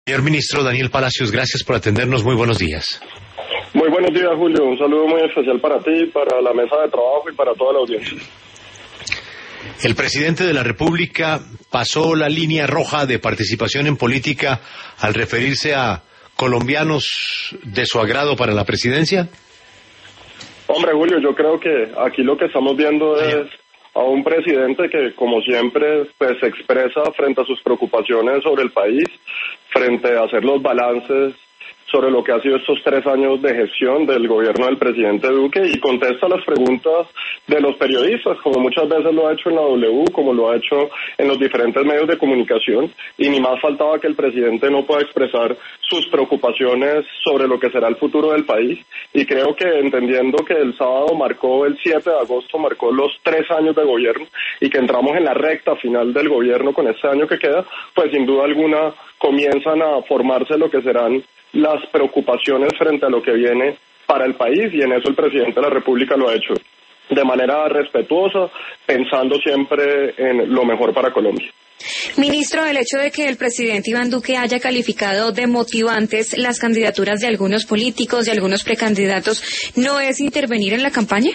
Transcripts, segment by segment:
Señor ministro Daniel Palacios, gracias por atendernos. Muy buenos días. Muy buenos días, Julio. Un saludo muy especial para ti, para la mesa de trabajo y para toda la audiencia. El presidente de la República pasó la línea roja de participación en política al referirse a colombianos de su agrado para la presidencia. Hombre, Julio, yo creo que aquí lo que estamos viendo es a un presidente que, como siempre, pues se expresa frente a sus preocupaciones sobre el país, frente a hacer los balances sobre lo que ha sido estos 3 años de gestión del gobierno del presidente Duque y contesta las preguntas de los periodistas, como muchas veces lo ha hecho en la W, como lo ha hecho en los diferentes medios de comunicación, y ni más faltaba que el presidente no pueda expresar sus preocupaciones sobre lo que será el futuro del país, y creo que entendiendo que el sábado marcó, el 7 de agosto, marcó los 3 años de gobierno, y que entramos en la recta final del gobierno con este año que queda, pues sin duda alguna comienzan a formarse lo que serán las preocupaciones frente a lo que viene para el país, y en eso el presidente de la República lo ha hecho de manera respetuosa, pensando siempre en lo mejor para Colombia. Ministro, el hecho de que el presidente Iván Duque haya calificado de motivantes las candidaturas de algunos políticos, de algunos precandidatos, ¿no es intervenir en la campaña?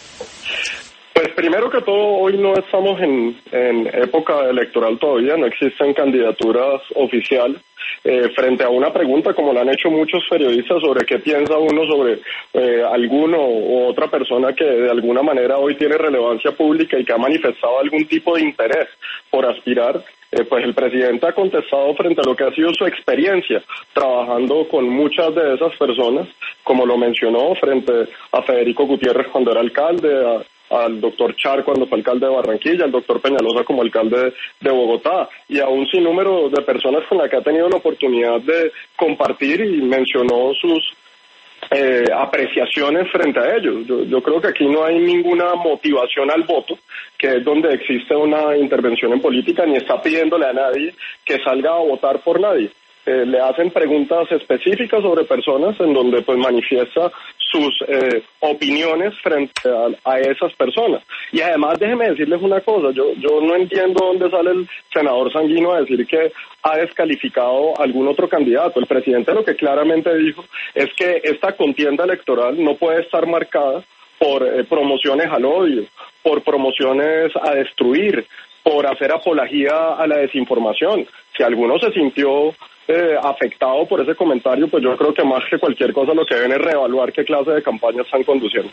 Pues primero que todo, hoy no estamos en época electoral todavía, no existen candidaturas oficiales. Frente a una pregunta, como la han hecho muchos periodistas, sobre qué piensa uno sobre alguno u otra persona que de alguna manera hoy tiene relevancia pública y que ha manifestado algún tipo de interés por aspirar, pues el presidente ha contestado frente a lo que ha sido su experiencia trabajando con muchas de esas personas, como lo mencionó, frente a Federico Gutiérrez cuando era alcalde, al doctor Char cuando fue alcalde de Barranquilla, al doctor Peñalosa como alcalde de Bogotá, y a un sinnúmero de personas con las que ha tenido la oportunidad de compartir, y mencionó sus apreciaciones frente a ellos. Yo creo que aquí no hay ninguna motivación al voto, que es donde existe una intervención en política, ni está pidiéndole a nadie que salga a votar por nadie. Le hacen preguntas específicas sobre personas en donde pues manifiesta sus opiniones frente a esas personas. Y además déjeme decirles una cosa, yo no entiendo dónde sale el senador Sanguino a decir que ha descalificado a algún otro candidato. El presidente lo que claramente dijo es que esta contienda electoral no puede estar marcada por promociones al odio, por promociones a destruir, por hacer apología a la desinformación. Si alguno se sintió afectado por ese comentario, pues yo creo que más que cualquier cosa lo que deben es reevaluar qué clase de campaña están conduciendo.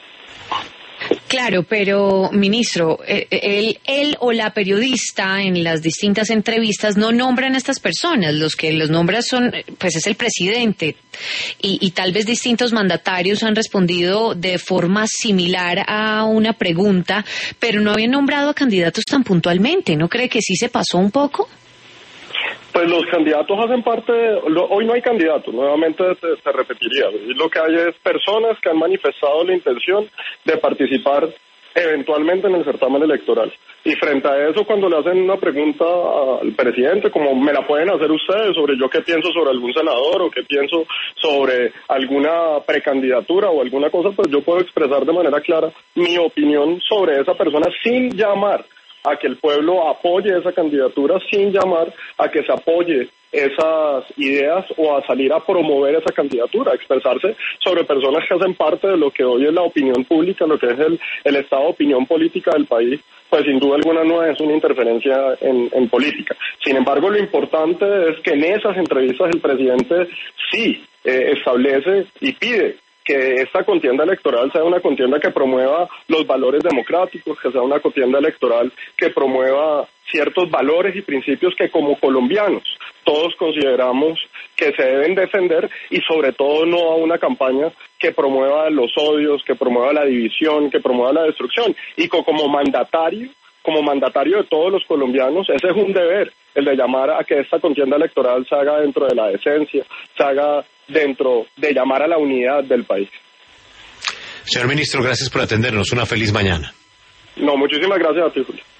Claro, pero ministro, él o la periodista en las distintas entrevistas no nombran a estas personas, los que los nombran son, pues es el presidente, y tal vez distintos mandatarios han respondido de forma similar a una pregunta, pero no habían nombrado a candidatos tan puntualmente. ¿No cree que sí se pasó un poco? Pues los candidatos hacen parte, hoy no hay candidatos, nuevamente te repetiría, lo que hay es personas que han manifestado la intención de participar eventualmente en el certamen electoral. Y frente a eso, cuando le hacen una pregunta al presidente, como me la pueden hacer ustedes, sobre yo qué pienso sobre algún senador o qué pienso sobre alguna precandidatura o alguna cosa, pues yo puedo expresar de manera clara mi opinión sobre esa persona sin llamar a que el pueblo apoye esa candidatura, sin llamar a que se apoye esas ideas o a salir a promover esa candidatura, a expresarse sobre personas que hacen parte de lo que hoy es la opinión pública, lo que es el estado de opinión política del país, pues sin duda alguna no es una interferencia en política. Sin embargo, lo importante es que en esas entrevistas el presidente sí establece y pide que esta contienda electoral sea una contienda que promueva los valores democráticos, que sea una contienda electoral que promueva ciertos valores y principios que como colombianos todos consideramos que se deben defender, y sobre todo no a una campaña que promueva los odios, que promueva la división, que promueva la destrucción. Y como mandatario de todos los colombianos, ese es un deber, el de llamar a que esta contienda electoral se haga dentro de la decencia, se haga dentro de llamar a la unidad del país. Señor ministro, gracias por atendernos. Una feliz mañana. No, muchísimas gracias a ti, Julio.